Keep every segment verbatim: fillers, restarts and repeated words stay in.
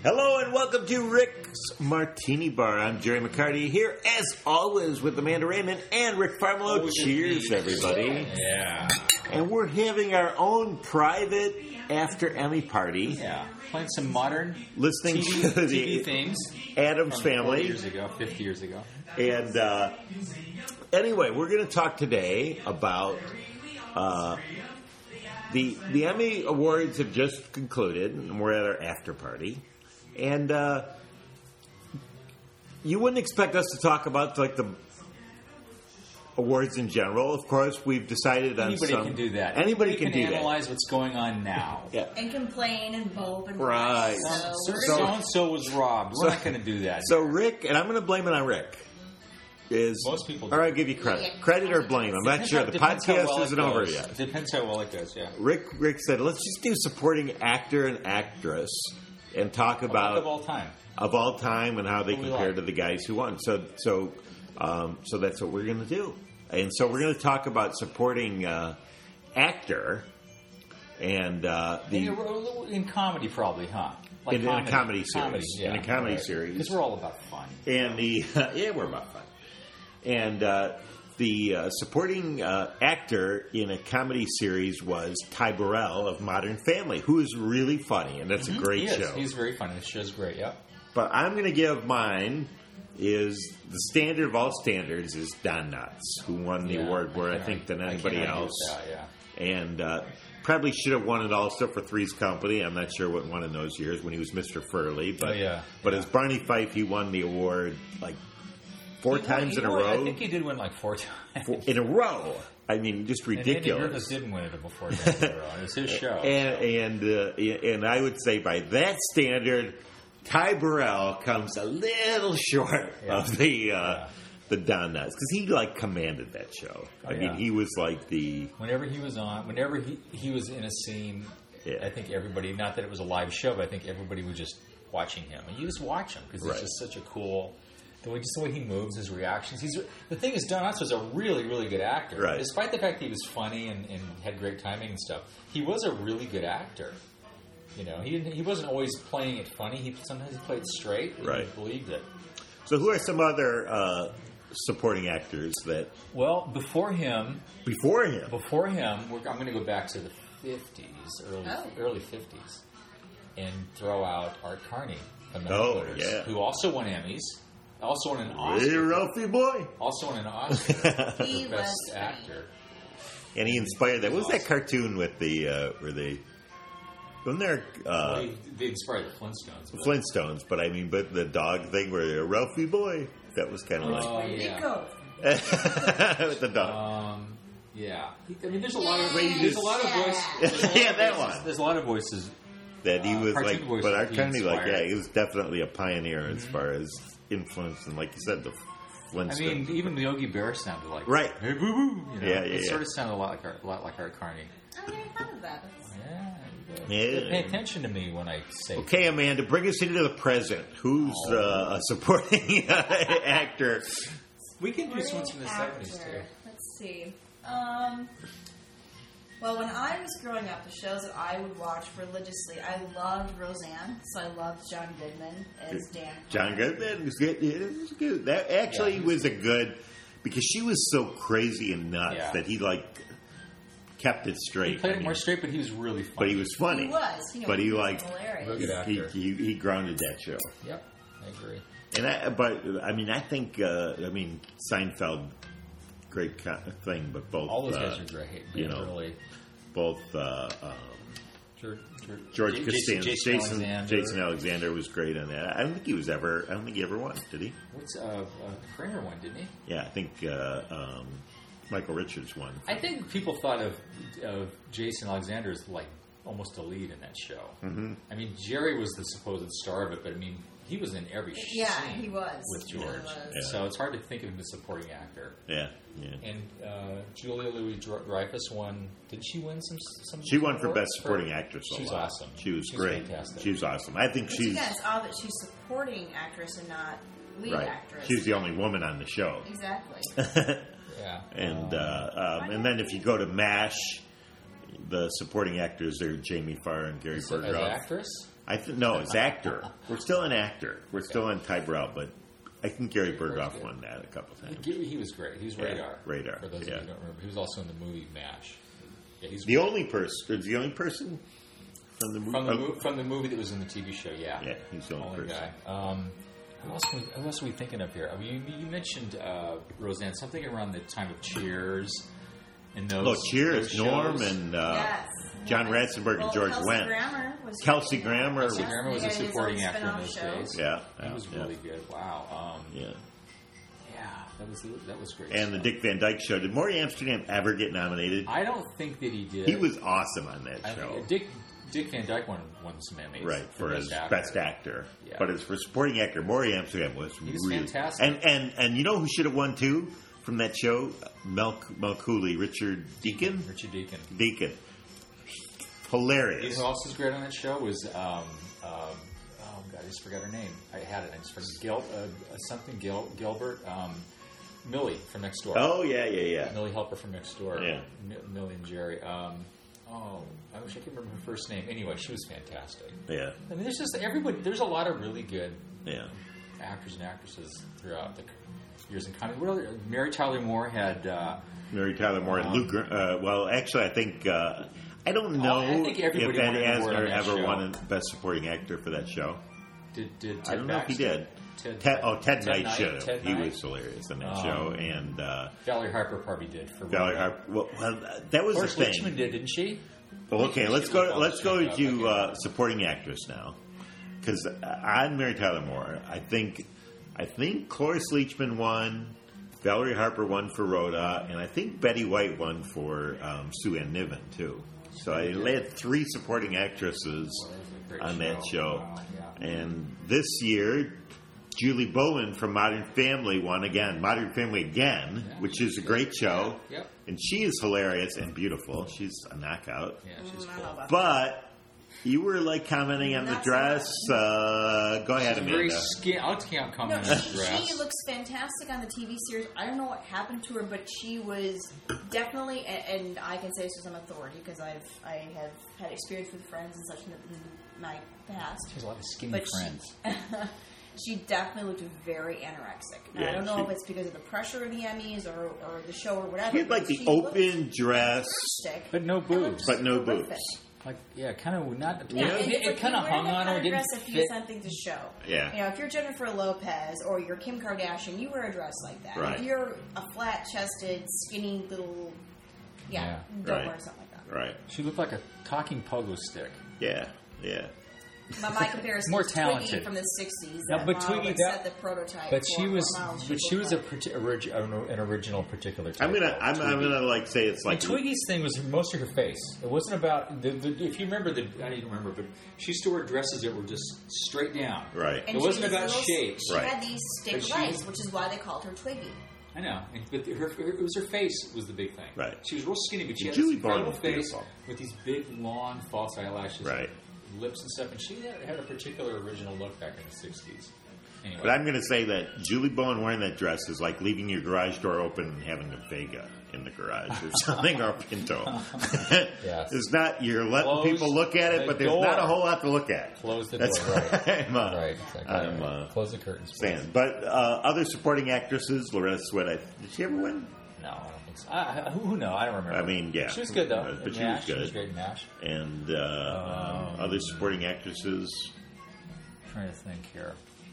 Hello and welcome to Rick's Martini Bar. I'm Jerry McCarty here, as always, with Amanda Raymond and Rick Farmelo. Oh, Cheers, everybody. Yeah. And we're having our own private after-Emmy party. Yeah. Playing some modern Listening T V, to the T V themes. Addams from Family. forty years ago, fifty years ago. And uh, anyway, we're going to talk today about... Uh, the, the Emmy Awards have just concluded, and we're at our after party. And uh, you wouldn't expect us to talk about like the awards in general. Of course, we've decided on Anybody some. can do that. Anybody, Anybody can, can, do analyze what's going on now. that. Yeah. And complain and mope and Right. So, So, So- and so was robbed. We're so- not going to do that. So Rick, and I'm going to blame it on Rick. Is Most people do. Or I'll give you credit, Yeah. credit or blame. I'm not Depends sure. how- The depends how podcast well it isn't over goes. yet. Depends how well it goes. Yeah. Rick Rick said, let's just do supporting actor and actress and talk about of all time. of all time and how they What we compare like. to the guys who won. So, so, um, so that's what we're going to do. And so we're going to talk about supporting uh, actor and uh, the In, in comedy, probably, huh? Like in, in a comedy series, Comedy, yeah. in a comedy series, Because we're all about fun. and the yeah, we're about fun. And uh, the uh, supporting uh, actor in a comedy series was Ty Burrell of Modern Family, who is really funny, and that's a great He is. show. He's very funny. The show's great. Yep. But I'm going to give mine is the standard of all standards is Don Knotts, who won the Yeah, award more, I can't think, argue- than I anybody can't argue else. with that, yeah. And uh, probably should have won it also for Three's Company. I'm not sure what won in those years when he was Mister Furley. But, Oh, yeah. but Yeah. as Barney Fife, he won the award like four He times won- in he a won- row. I think he did win like four times. Four- in a row. I mean, just And Andy ridiculous. Griffith didn't win it before times in a row. It was his show. And and uh, and I would say by that standard, Ty Burrell comes a little short Yeah. of the uh, Yeah. the Don Knotts because he like commanded that show. I Oh, mean, yeah. he was like the Whenever he was on, whenever he, he was in a scene, Yeah. I think everybody, not that it was a live show, but I think everybody was just watching him. And you just watch him because Right. he's just such a cool, the way, just the way he moves, his reactions. He's The thing is, Don Knotts was a really, really good actor. Right. Despite the fact that he was funny and, and had great timing and stuff, he was a really good actor. You know, he didn't. He wasn't always playing it funny. He sometimes he played straight. And Right. He believed it. So, who are some other uh, supporting actors that Well, before him, before him? Before him, we're, I'm going to go back to the fifties, early Oh. early fifties, and throw out Art Carney from the Oh, Highlanders, yeah. who also won Emmys, also won an Hey, Oscar, Ralphie boy, also won an Oscar He for best was actor. and he inspired that. What was that Awesome. cartoon with the uh, where they? Wasn't there uh, Well, he- they inspired the Flintstones. but- Flintstones? But I mean, but the dog thing where they're Ralphie boy. That was kind of Oh, like yeah. Rico. with the dog. Um, yeah. I mean, there's a lot of Wait, you there's just- a lot of voices. there's a lot Yeah, of that voices- one. There's a lot of voices. That he uh, was cartoon like, voices but Art that he Carney, like, yeah, inspired. Mm-hmm. he was definitely a pioneer as far as influence, and like you said, the Flintstones. I mean, even Yogi Bear sounded like Right. Hey, boo boo. You know, Yeah, yeah, It yeah. sort of sounded a lot like Art, a lot like Art Carney. I never thought of that. Yeah. Yeah. You Pay attention to me when I say. Okay, Amanda, bring us into the present. Who's Oh. uh, a supporting actor? We can do some from the Actor. seventies too. Let's see. Um, well, when I was growing up, the shows that I would watch religiously, I loved Roseanne, so I loved John Goodman as Dan. John Goodman was good. It was good. That actually Yeah, he was a good because she was so crazy and nuts Yeah. that he like kept it straight. He played I it mean, more straight, but he was really funny. but he was funny. He was, you know, but he was like hilarious. Real good he, actor. he he grounded that show. Yep, I agree. And I, but I mean, I think uh, I mean Seinfeld, great co- thing, but both All those uh, guys are great. you know, really. both uh, um, George, George J- Costanza, Jason, Jason, Alexander. Jason Alexander was great on that. I don't think he was ever. I don't think he ever won. Did he? What's uh, uh, Kramer one? Didn't he? Yeah, I think uh, um, Michael Richards won. I think people thought of of Jason Alexander as like almost a lead in that show. Mm-hmm. I mean, Jerry was the supposed star of it, but I mean, he was in every Yeah, scene he was. with He George. was. Yeah. So it's hard to think of him as a supporting actor. Yeah, yeah. And uh, Julia Louis-Dreyfus won. Did she win some? some She won for awards best supporting actress. a She's lot. awesome. She was She's great. fantastic. She was awesome. I think But she's again, it's odd that she's supporting actress and not lead right. actress. She's the only woman on the show. Exactly. Yeah. And Um, uh, um, and then if you go to MASH, the supporting actors are Jamie Farr and Gary So, as Berghoff. actress? I th- no, it's actor. We're still an actor. We're still on Ty Burrell, but I think Gary Berghoff good. won that a couple times. He, he was great. He was Yeah, Radar. Radar, For those of yeah. you who don't remember, he was also in the movie MASH. Yeah, he's The only person, the only person from the movie. from the oh, mo- from the movie that was in the T V show. Yeah, Yeah, he's the only only person. guy. Um, who else? Were, who else are we thinking of here? I mean, you, you mentioned uh, Roseanne. Something around the time of Cheers. And those, Oh, Cheers, those Norm shows. and uh, yes. John Ratzenberg well, and George Kelsey Wendt. Grammer was Kelsey Grammer Kelsey was- Grammer was a He had his supporting own actor in spin-off those show. days. Yeah, he yeah, was yeah. really good. Wow. Um, Yeah. yeah, that was that was great. And the stuff. Dick Van Dyke Show. Did Maury Amsterdam ever get nominated? I don't think that he did. He was awesome on that I show. think Dick Dick Van Dyke won won some Emmys, Right, for his actor. best actor. Yeah. But as for supporting actor, Maury Amsterdam was, He was really fantastic. And, and and you know who should have won too from that show? Mel, Mel Cooley, Richard Deacon? Richard Deacon. Deacon. You Hilarious. know who else was great on that show was um, um, oh god, I just forgot her name. I had it. I just forgot Gil, uh, something Gil, Gilbert, um, Millie from next door. Oh, yeah, yeah, yeah. Millie Helper from next door. Yeah. Mi- Millie and Jerry. Um, oh, I wish I could remember her first name. Anyway, she was fantastic. Yeah, I mean, there's just everybody. There's a lot of really good yeah. actors and actresses throughout the years in comedy. What other, Mary Tyler Moore had. Uh, Mary Tyler Moore and Um, Luke. Gr- Uh, well, actually, I think uh, I don't know I think if everybody Ed won an award on Asner that ever show. won Best Supporting Actor for that show. did did Ted I don't know if he Baxter? did. Ted, Ted, oh, Ted, Ted Knight Knight, should have. Ted He Knight. was hilarious in that Um, show. And uh, Valerie Harper probably did for Valerie Rhoda. Harper. Well, well, that was Horace the thing. Leachman did, didn't she? Well, okay, She let's was go. all Let's go checked out. to Okay. uh, supporting actress now, because on Mary Tyler Moore, I think, I think Cloris Leachman won, Valerie Harper won for Rhoda, and I think Betty White won for um, Sue Ann Niven too. So I had three supporting actresses Well, that was a great on that show, Wow, yeah. and this year. Julie Bowen from Modern Family won again. Modern Family again, Yeah, which is a she's great good. show. Yeah, yep. And she is hilarious and beautiful. She's a knockout. Yeah, she's Mm, I don't know cool. about But you were like commenting on the Not so dress. Uh, go ahead, She's very Amanda. skin. I'll count No, comment on the she, dress. she looks fantastic on the T V series. I don't know what happened to her, but she was definitely, and, and I can say this as an authority because I've I have had experience with friends and such in, in my past. She has a lot of skinny But friends. she, she definitely looked very anorexic. And Yeah, I don't know she- if it's because of the pressure of the Emmys or, or the show or whatever. She had like but the she open looked dress. fantastic. But no It boobs. looked But no horrific. boobs. Like, yeah, kind of not. Yeah, you know, and it, it's like it kind you're of wearing hung that on her. kind It of didn't dress if you fit. have something to show. Yeah. You know, if you're Jennifer Lopez or you're Kim Kardashian, you wear a dress like that. Right. If you're a flat-chested, skinny little, yeah, Yeah. don't Right. wear something like that. Right. She looked like a talking pogo stick. Yeah. Yeah. My, my comparison More is Twiggy talented. from the sixties. No, that but model Twiggy, that that- set the prototype. But for she was, what models but she looked was a like. parti- orig- an an original particular type. I'm gonna. of I'm, I'm Twiggy. gonna like say it's like And Twiggy's thing was most of her face. It wasn't about the, the. If you remember the, I don't even remember, but she used to wear dresses that were just straight down. right. And It she wasn't was about little- shape. She Right. had these stick But she legs, was- which is why they called her Twiggy. I know, and, but her, her, it was her face was the big thing. Right. She was real skinny, but she had Julie this Bowen incredible was face beautiful. with these big, long, false eyelashes, Right. lips and stuff. And she had, had a particular original look back in the sixties. Anyway, But I'm going to say that Julie Bowen wearing that dress is like leaving your garage door open and having a Vega in the garage or something, or a Pinto. Yes. It's not, you're letting Close people look at it, the but there's door. not a whole lot to look at. close the That's door. Right. what I'm, uh, Right. Exactly. I'm uh, Close the curtains. please. saying. But uh, other supporting actresses, Loretta Swit, I, did she ever win? No, I don't think so. I, I, who knows? I don't remember. I mean, yeah. She was good, though. Uh, but in she was MASH. She was good. great in MASH. And uh, um, Um, other supporting actresses, I'm trying to think here.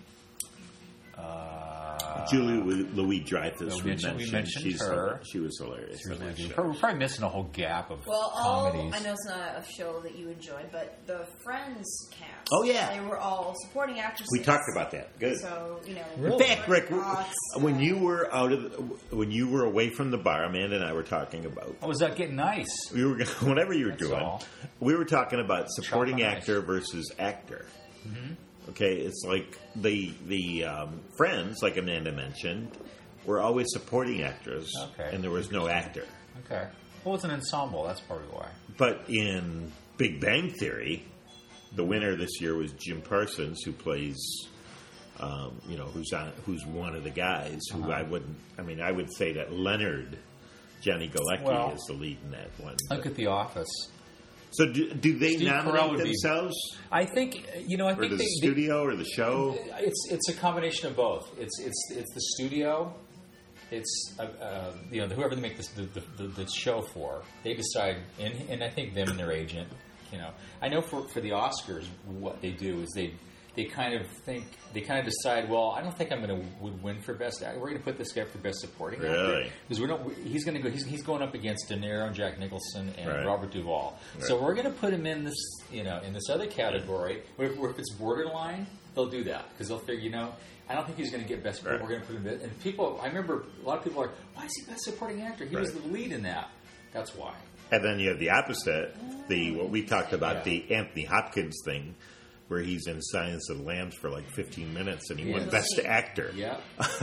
Uh, Julie Louis Dreyfus. we we mentioned- we mentioned She's her. hilarious. She was hilarious. She was in that really show. good. We're probably missing a whole gap of Well, all comedies. I know it's not a show that you enjoyed, but the Friends cast. Oh, yeah. they were all supporting actresses. We talked about that. Good. So you know, Really? In fact, Rick, Ross, when uh, you were out of, the, when you were away from the bar, Amanda and I were talking about. Oh, was that getting nice? We were whatever you were That's doing. all. We were talking about supporting Chocolate actor ice. versus actor. Mm-hmm. Okay, it's like the the um, Friends, like Amanda mentioned, were always supporting actors, Okay. and there was no actor. Okay. Well, it's an ensemble. That's probably why. But in Big Bang Theory, the winner this year was Jim Parsons, who plays, um, you know, who's on, who's one of the guys. Who Uh-huh. I wouldn't. I mean, I would say that Leonard Johnny Galecki Well, is the lead in that one. Look at The Office. So do, do they Steve Carell nominate would be- themselves, I think you know. I or think the they, studio, or the show? they- it's it's a combination of both. It's it's it's the studio. It's uh, uh, you know whoever they make this, the, the, the the show for. They decide, and, and I think them and their agent. You know, I know for for the Oscars, what they do is they. They kind of think they kind of decide. Well, I don't think I'm going to would win for best actor. We're going to put this guy for best supporting actor Really? because we don't. He's going to go. He's, he's going up against De Niro, Jack Nicholson, and Right. Robert Duvall. Right. So we're going to put him in this, you know, in this other category. Where, where if it's borderline, they'll do that because they'll figure, you know, I don't think he's going to get best. Right. We're going to put him in. And people, I remember a lot of people are like, why is he best supporting actor? He was Right. the lead in that. That's why. And then you have the opposite, the what we talked about, Yeah. the Anthony Hopkins thing, where he's in Silence of the Lambs for like fifteen minutes, and he Yeah. won Best Actor. Yeah.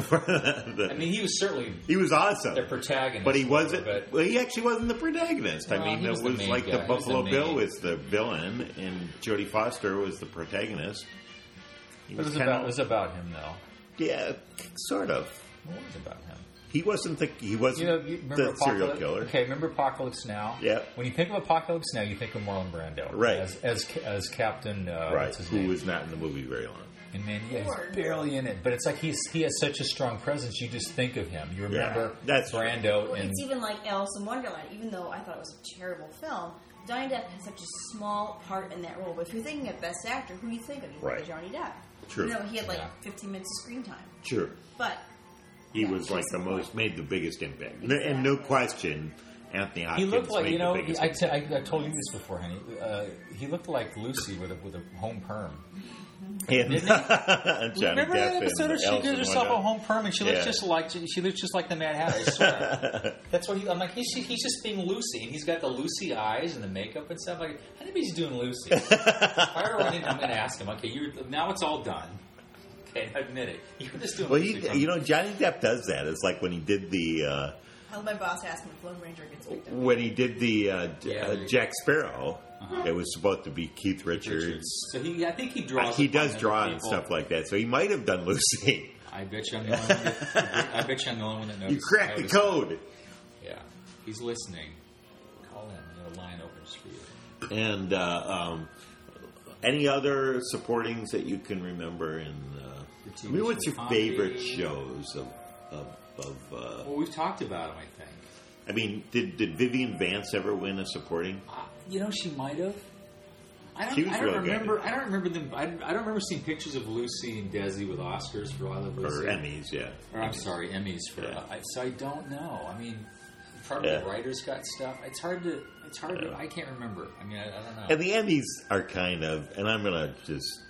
The- I mean, he was certainly he was awesome, the protagonist, but he wasn't. but- Well, he actually wasn't the protagonist. I Well, mean, he it was was, the main like guy. the He was Buffalo the Bill main- was the villain, and Jodie Foster was the protagonist. He But it was kinda- about it was about him though. yeah, sort of. What was it about him? He wasn't the he wasn't You know, you remember the serial Apocalypse- killer. Okay, remember Apocalypse Now? Yeah. When you think of Apocalypse Now, you think of Marlon Brando, Right. As as, as Captain, uh, Right, what's his who name? was not in the movie very long. And man, yeah, Lord. he's barely in it, but it's like he's he has such a strong presence. You just think of him. You remember Yeah, that's true. Brando, Well, and it's even like Alice in Wonderland. Even though I thought it was a terrible film, Johnny Depp has such a small part in that role. But if you're thinking of Best Actor, who do you think of? You think Right. of Johnny Depp. True. You know, he had like Yeah. fifteen minutes of screen time. Sure. But He Yeah, was like that's the the most, point. made the biggest impact. No- And no question, Anthony he Hopkins looked like made you know. the He, biggest I, impact. t- I, I told you this before, honey. Uh, he looked like Lucy with a with a home perm. And Didn't Johnny Remember Depp that episode and where she Alice gives in herself a Wonderland. home perm and she looks Yeah. just like she looks just like the Mad Hatter. I swear. That's what he. I'm like he's he's just being Lucy, and he's got the Lucy eyes and the makeup and stuff. Like I think he's doing Lucy. If I ever run into him, I'm going to ask him. Okay, you now it's all done. Okay, I admit it. You were just doing. Well, Lucy he, from- you know, Johnny Depp does that. It's like when he did the uh, how my boss asked me if Lone Ranger gets picked up. when he did the uh, J- Yeah, uh, there you Jack Sparrow. It was supposed to be Keith Richards. Richards. So he, I think he draws. He upon does other draw and people. stuff like that, so he might have done Lucy. I bet you I'm the only one. That, I bet you I'm the only one that knows. You cracked the knows- code. Yeah, he's listening. Call him. You know, line opens for you. And uh, um, any other supportings that you can remember? In uh, The T I V mean, what's show your comedy. favorite shows of of? of uh, Well, we've talked about him. I think. I mean, did did Vivian Vance ever win a supporting? Uh, you know, she might have. I don't, She was I don't really good. remember. I don't remember them. I, I don't remember seeing pictures of Lucy and Desi with Oscars for I Love Lucy. Or Emmys, yeah. Or, I'm sorry, Emmys for. Yeah. Uh, I, so I don't know. I mean, probably Yeah. the writers got stuff. It's hard to. It's hard Yeah. to. I can't remember. I mean, I, I don't know. And the Emmys are kind of, and I'm gonna just.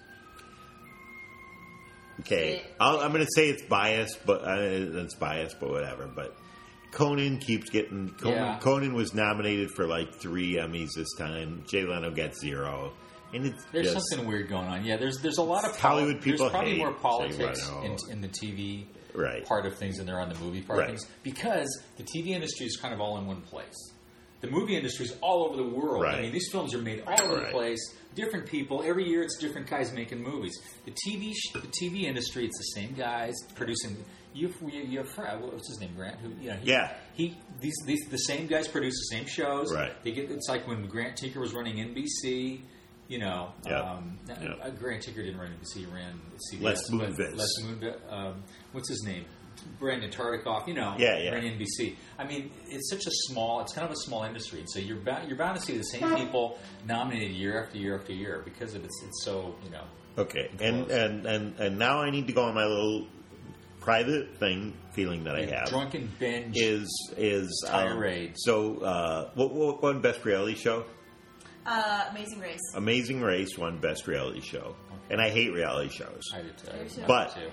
Okay, I'll, I'm going to say it's biased, but uh, it's biased, but whatever. But Conan keeps getting. Conan, Yeah. Conan was nominated for like three Emmys this time. Jay Leno got zero, and it's There's just, something weird going on. Yeah, there's there's a lot of Hollywood poli- people There's probably hate more Jay politics Leno. in, in the T V Right. part of things than there are in the movie part Right. of things because the T V industry is kind of all in one place. The movie industry is all over the world. Right. I mean, these films are made all over Right. the place. Different people every year. It's different guys making movies. The T V sh- the T V industry. It's the same guys producing. You have, you have Fred, what's his name? Grant. Who? You know, he, Yeah. He these these the same guys produce the same shows. Right. They get. It's like when Grant Tinker was running N B C. You know, Yep. um, not- Yep. uh, Grant Tinker didn't run N B C. He ran C B S. Les but Moonves. Les Moonves. Um, what's his name? Brandon Tartikoff. You know, Yeah, yeah. ran N B C. I mean, it's such a small. It's kind of a small industry, and so you're bound, you're bound to see the same people nominated year after year after year because of it's it's so you know. Okay, and, Close. and and and now I need to go on my little private thing feeling that I have. Drunken binge. Is is um, Tirade. so uh, what, what won best reality show? Uh, Amazing Race. Amazing Race won best reality show, and I hate reality shows. I did too. I did But- too.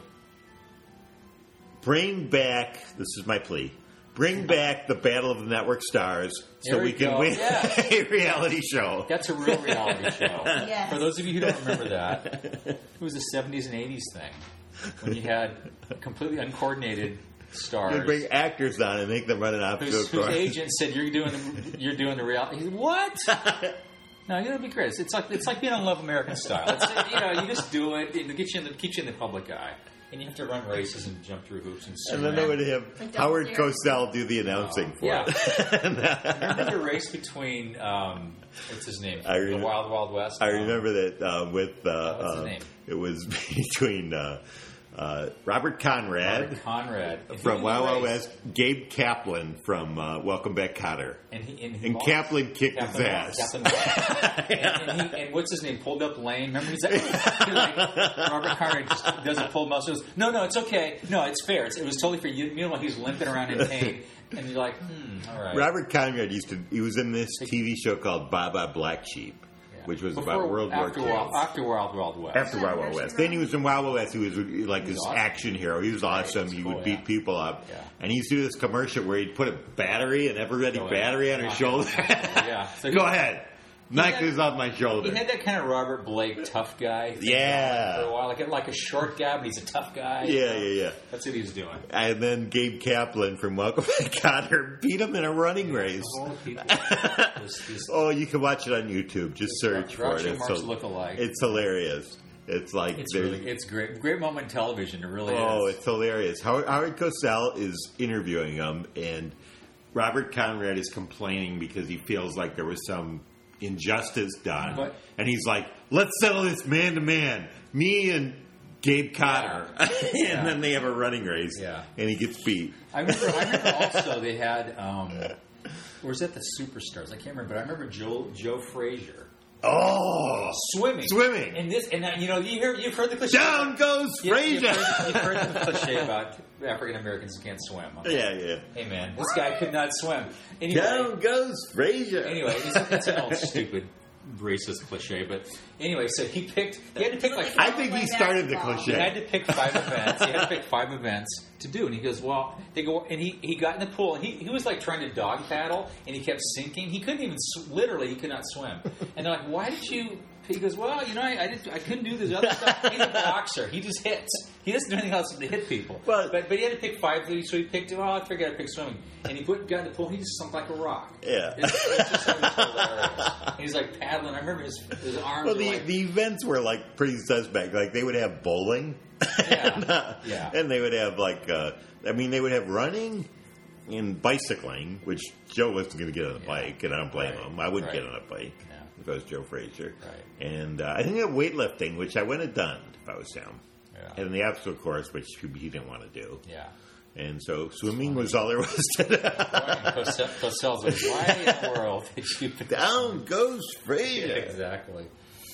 Bring back. This is my plea. Bring back the Battle of the Network Stars so There we we can go. win Yeah. a reality show. That's a real reality show. Yes. For those of you who don't remember that, it was a seventies and eighties thing when you had completely uncoordinated stars. You bring actors on and make them run an whose, opposite whose course. agent said you're doing the, you're doing the reality. He said, what? No, you know, be great. It's like it's like being on Love American Style. It's, you know, you just do it. It gets you in the keeps you in the public eye. And you have to run races and jump through hoops and swim. And then they would have Like Howard double dare. Cosell do the announcing for Yeah. it. Remember the race between, um, what's his name? I the remember- Wild Wild West? I remember that uh, with uh, What's his uh, name? it was between uh, uh, Robert Conrad Robert Conrad. And from who Wild won the Wild race? West, Gabe Kaplan from uh, Welcome Back, Kotter. And, he, and, he And lost. Kaplan kicked Kaplan his lost. ass. Kaplan lost. and, and, he, and what's his name? Pulled up lane. Remember he's like, he's like Robert Conrad just doesn't pull muscle. He goes, no, no, it's okay. No, it's fair. It's, it was totally fair. You, meanwhile, he's limping around in pain, and you're like, hmm, all right. Robert Conrad used to. He was in this T V show called Baba Black Sheep, Yeah. which was Before- about World War after Two. Wild, after Wild Wild West. After Wild Wild West. Then he was in Wild Wild West. He was like He was this awesome. action hero. He was awesome. He would Oh, beat yeah. people up. Yeah. And he used to do this commercial where he'd put a battery, an ever-ready Go ahead. battery on his Knock shoulder. it. Yeah. So Go he- ahead. Knock had- this off my shoulder. He had that kind of Robert Blake tough guy. thing Yeah. going For a while, like like a short guy, but he's a tough guy. Yeah, yeah, yeah. That's what he was doing. And then Gabe Kaplan from Welcome Back Kotter beat him in a running race. Of all people, this- this- Oh, you can watch it on YouTube. Just search for it. Groucho It's, Marx so- look-alike. it's hilarious. It's like It's there's- really, it's great, great moment in television. It really Oh, is. it's hilarious. Howard, Howard Cosell is interviewing him, and Robert Conrad is complaining because he feels like there was some injustice done. What? And he's like, let's settle this man to man. Me and Gabe Cotter. and Yeah. then they have a running race, Yeah. and he gets beat. I remember. I remember also they had. Um, or was that the Superstars? I can't remember. But I remember Joe Joe Frazier Oh! swimming, Swimming. and this, and uh, you know, you hear, you've heard the cliche. Down goes You- You've Frazier! heard, you've heard the cliche about African Americans who can't swim. yeah, yeah. Hey man, this guy could not swim. Anyway, Down goes Frazier! Anyway, it's, it's an old stupid racist cliche, but anyway, so he picked. He had to pick like. I think he started the He cliche. had to pick five events. He had to pick five events to do, and he goes, "Well, they go." And he, he got in the pool, and he, he was like trying to dog paddle, and he kept sinking. He couldn't even sw- literally, he could not swim. And they're like, "Why did you?" He goes, "Well, you know, I I, did, I couldn't do this other stuff." He's a boxer. He just hits. He doesn't do anything else but to hit people. Well- but but he had to pick five, so he picked. Oh, I figured I'd pick swimming, and he put got in the pool. And he just sunk like a rock. Yeah. It's, it's just it was hilarious. And he's like paddling. I remember his his arms. Well, were the, like, the events were like pretty suspect. Like they would have bowling, Yeah. and, uh, Yeah. and they would have like, uh, I mean, they would have running and bicycling, which Joe wasn't going to get on a Yeah. bike, and I don't blame Right. him. I wouldn't Right. get on a bike Yeah. if I was Joe Frazier. Right. And uh, I think that weightlifting, which I wouldn't have done if I was him, Yeah. and the obstacle course, which he didn't want to do. Yeah. And so swimming was all there was to it. Cosell- Cosell's like, why in the world did you put Down goes Yeah, Frazier. exactly.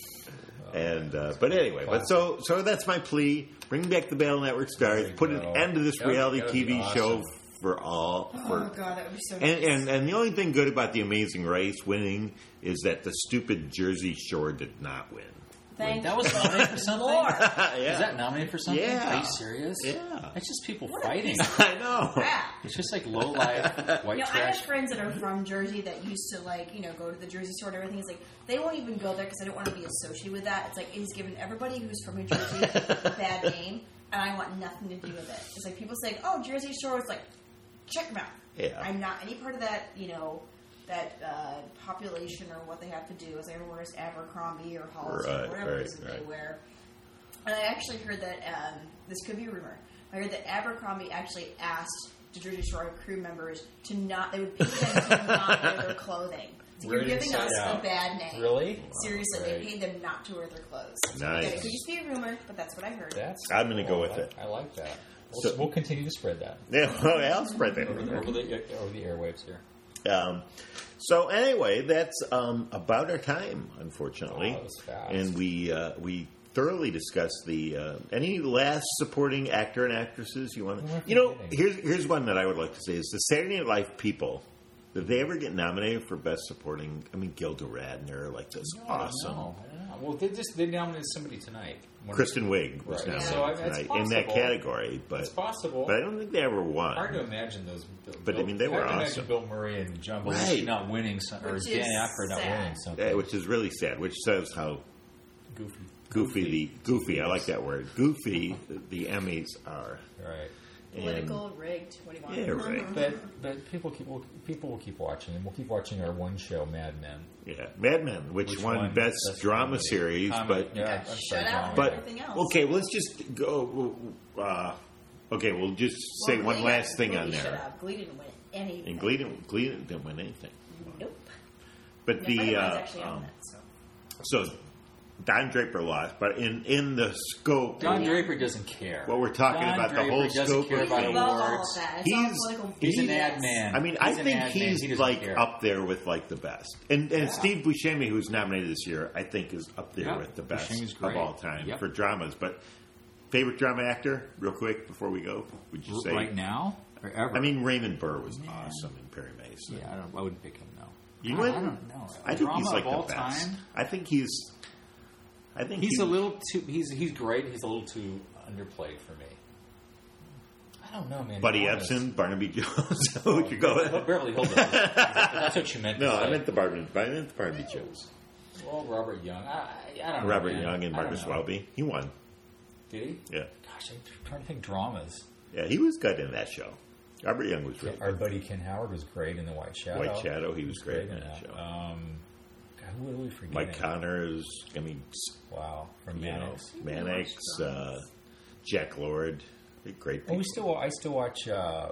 And uh, but anyway, but so so that's my plea. Bring back the Battle Network stars. There you Put an go. end to this That would- reality that would T be V awesome. show for all. Oh For, god, that would be so. and, nice. and and the only thing good about the Amazing Race winning is that the stupid Jersey Shore did not win. Thank That was nominated for something? Lord. Yeah. Is that nominated for something? Yeah. Are you serious? Yeah. It's just people What a fighting. piece I know. Crap. It's just like low life, white You know, I trash. have friends that are from Jersey that used to like, you know, go to the Jersey store and everything. It's like they won't even go there because they don't want to be associated with that. It's like it's given everybody who's from New Jersey a bad name, and I want nothing to do with it. It's like people say, "Oh, Jersey Shore," it's like check them out. Yeah. I'm not any part of that. You know, that uh, population or what they have to do. As everyone wears Abercrombie or Hollister Right, or whatever right, it is that right. they wear. And I actually heard that um, this could be a rumor. I heard that Abercrombie actually asked the Jersey Shore crew members to not. They would pay them to not wear their clothing. So you're Where did it giving say us that? a bad name. Really? Seriously, Right. they paid them not to wear their clothes. Nice. Again, it could just be a rumor, but that's what I heard. That's I'm gonna go cool. with I- it. I like that. We'll, So- we'll continue to spread that Yeah, well, I'll spread that. over the, over the, over the airwaves here. Um, so anyway, that's um, about our time, unfortunately, Oh, that was fast. and we uh, we thoroughly discussed the uh, any last supporting actor and actresses you want We're to. You know, forgetting. here's here's one that I would like to say is the Saturday Night Live people. Did they ever get nominated for best supporting? I mean, Gilda Radner, like this awesome. No, no. Well, they just they nominated somebody tonight. One- Kristen Wiig was Right. nominated So, I mean, it's tonight in that possible. category, but It's possible. but I don't think they ever won. Hard to imagine those. Bill, But, I mean, they were hard to awesome. imagine Bill Murray and John Belushi Right. not winning, some, or Which Dan is Aykroyd not sad. winning something. Yeah, which is really sad. Which says how Goofy. goofy the goofy. I like that word. Goofy the Emmys are. Right. Political, rigged, what do you want? Yeah, rigged. But but people keep will, people will keep watching, and we'll keep watching our one show, Mad Men. Yeah, Mad Men, which, Which won won best, Best drama Comedy. series, Comedy, but yeah, Got I'm shut sorry, out drama. for but everything else. okay, well, let's just go. Uh, okay, we'll just say Well, one Glee last got thing on completely shut there. out. Glee didn't win anything. And Glee didn't, Glee didn't win anything. Nope. But My the friend of mine's uh, actually on um, that, so. so Don Draper lost, but in in the scope, Don Draper doesn't care. What we're talking Don about, the Draper whole doesn't scope care of about things. Above all of awards. that. It's all He's- political He's an B S. ad man. I mean, He's I an think ad man. he's He doesn't like care. up there with like the best. And and Yeah. Steve Buscemi, who's nominated this year, I think is up there Yeah, with the best Buscemi's of great. all time Yep. for dramas. But favorite drama actor, real quick before we go, would you say? right now or ever. I mean, Raymond Burr was awesome in Perry Mason. yeah, I don't. I wouldn't pick him. No, You God, wouldn't? I don't know. I think Drama he's like of all the best. time. I think he's. I think He's he- a little too. He's he's great. He's a little too underplayed for me. I don't know, man. Buddy To be honest. Ebsen, Barnaby Jones. Would you go Well, with? Beverly Hills. That's what you meant. No, to I say. meant the Barnaby. I meant the Barnaby Jones. Well, Robert Young. I, I don't know. Robert man. Young and I don't Marcus know. Welby. He won. Did he? Yeah, Gosh, I'm trying to think dramas. yeah, he was good in that show. Robert Young was really Our buddy Ken Howard was great in The White Shadow. White Shadow. He was great in in that show. Um, God, who are we forgetting? Mike Connors. I mean, Wow, from you know, Mannix. Mannix, uh, Jack Lord. They're great people. Well, we still I still watch uh,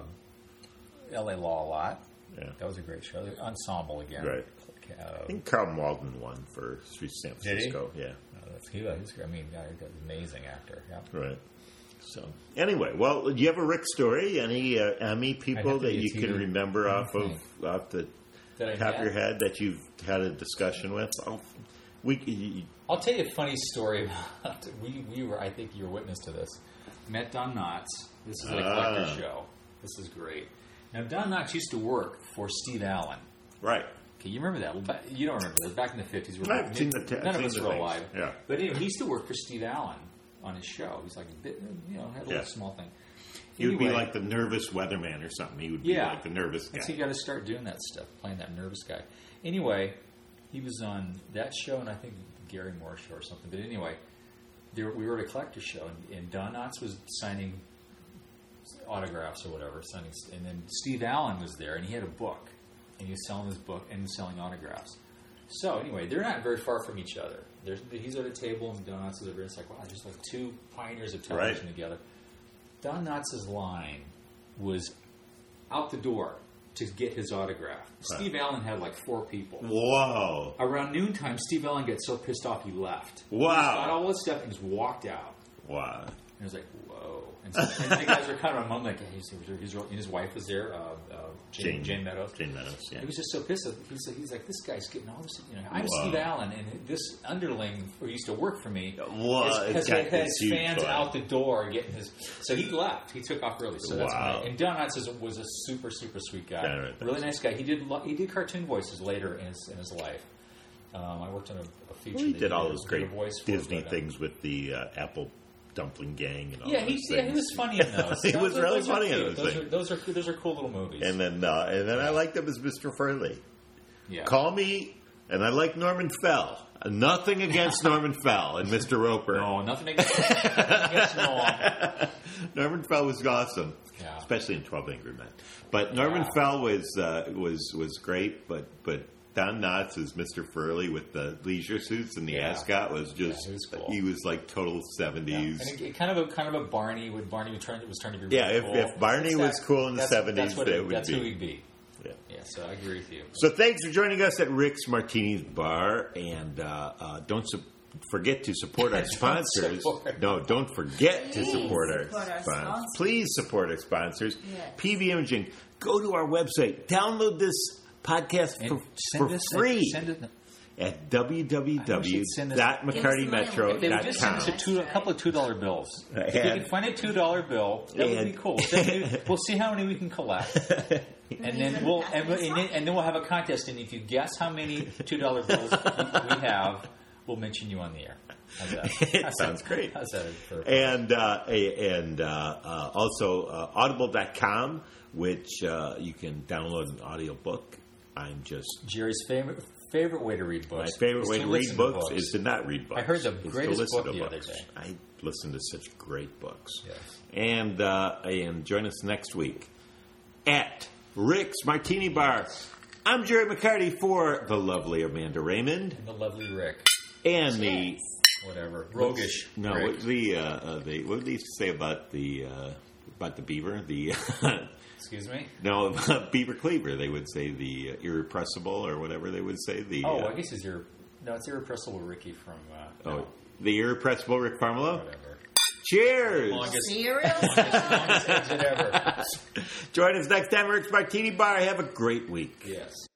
L A Law a lot. Yeah. That was a great show. The Ensemble again. Right. Uh, I think Carl Malden won for San Did he? Francisco. Yeah, uh, that's, he was, I mean, yeah, he's an amazing actor. Yeah. right. So anyway, well, do you have a Rick story? Any uh, Emmy people have to that be a you T V can remember off of thing. off the That I top of met? your head that you've had a discussion with? Oh, we you, I'll tell you a funny story about we we were I think you were witness to this. Met Don Knotts. This is at a collector Ah. show. This is great. Now Don Knotts used to work for Steve Allen. right. Okay, you remember that? Well, ba- you don't remember that. Back in the fifties, I've seen the t- none I've of seen us the were things. alive. Yeah. But anyway, he used to work for Steve Allen on his show. He's like a bit, you know, had a little Yeah. small thing. He would be Anyway, like the nervous weatherman or something. He would be Yeah. like the nervous guy. So you got to start doing that stuff, playing that nervous guy. Anyway, he was on that show, and I think Gary Moore show or something. But anyway, there, we were at a collector show, and, and Don Knotts was signing autographs or whatever, signing, and then Steve Allen was there, and he had a book, and he was selling his book and selling autographs. So anyway, they're not very far from each other. There's, he's at a table, and Don Knotts is over there. It's like, wow, just like two pioneers of television Right. together. Don Knotts' line was out the door to get his autograph. Steve Allen had like four people. Whoa! Around noontime, Steve Allen gets so pissed off he left. Wow. He got all this stuff and just walked out. Wow! And I was like, whoa. And, so, and the guys were kind of mumbling. Like, his, his, his wife was there, uh, uh, Jane, Jane- Jane Meadows. Jane Meadows. Yeah. He was just so pissed. He's like, he's like, this guy's getting all this. You know, I'm Wow. Steve Allen, and this underling who used to work for me Wow, has, it's has, got has this huge fans buzz. out the door getting his. So he left. He took off early. So that's Wow. my, and Don Knotts was, was a super super sweet guy, Yeah, right. really nice guy. He did lo- he did cartoon voices later in his in his life. Um, I worked on a, a feature. Well, he that did all did those a great voice for, Disney but, uh, things with the uh, Apple Dumpling Gang and all Yeah, those he's, yeah, he things. was funny in those. He was Those are- really those are funny in cute. those Those things. are, those are those are cool little movies. And then, uh, and then I liked him as Mister Furley. yeah. Call me, and I like Norman Fell. Nothing against Norman Fell and Mister Roper. No, nothing against, nothing against Noam. Norman Fell was awesome, Yeah. especially in Twelve Angry Men. But Norman Yeah. Fell was uh, was was great. But but Don Knotts as Mister Furley with the leisure suits and the Yeah. ascot was just Yeah, he was cool. he was like total seventies. And it, it kind of a kind of a Barney. Would Barney was trying, was trying to be Yeah, really if- cool. if Barney It's was that- cool in the that's- seventies, that's what that it- would that's be- who he'd be. Yeah. Yeah, so I agree with you. So thanks for joining us at Rick's Martini's Bar, and uh, uh, don't su- forget to support our Don't sponsors. support. No, don't forget to Please support our, support our sponsors. sponsors. Please support our sponsors. Yes. P V Imaging. Go to our website. Download this podcast And for, send for us- free Send it, at w w w send us- dot mccarty metro if they would dot just send us a, com. two, a couple of two dollar bills. If we And- can find a two dollar bill, that would be and- cool. Then we- we'll see how many we can collect, and then we'll and, we'll, and, then, and then we'll have a contest. And if you guess how many two dollar bills we have, we'll mention you on the air. How's that? It How's sounds that? great. How's that for- And uh, a- and uh, uh, also uh, audible dot com, which uh, you can download an audio book. I'm just Jerry's favorite favorite way to read My books. favorite is way to read listen books, books. is to not read books. I heard the It's to greatest listen book to the other books. day. I listen to such great books. Yes. And uh, and join us next week at Rick's Martini Bar. I'm Jerry McCarty for the lovely Amanda Raymond And the lovely Rick. and the Yes. Whatever. Roguish. no Rick. what the uh, uh, the what did they say about the uh, about the beaver the Excuse me? no about Beaver Cleaver, they would say the uh, irrepressible or whatever they would say the Oh, uh, I guess it's your. No, it's Irrepressible Ricky from. Uh, oh no, the irrepressible Rick Farmelo. whatever. Cheers. Longest, Cereal. longest exit ever. Join us next time at Rick's Martini Bar. Have a great week. Yes.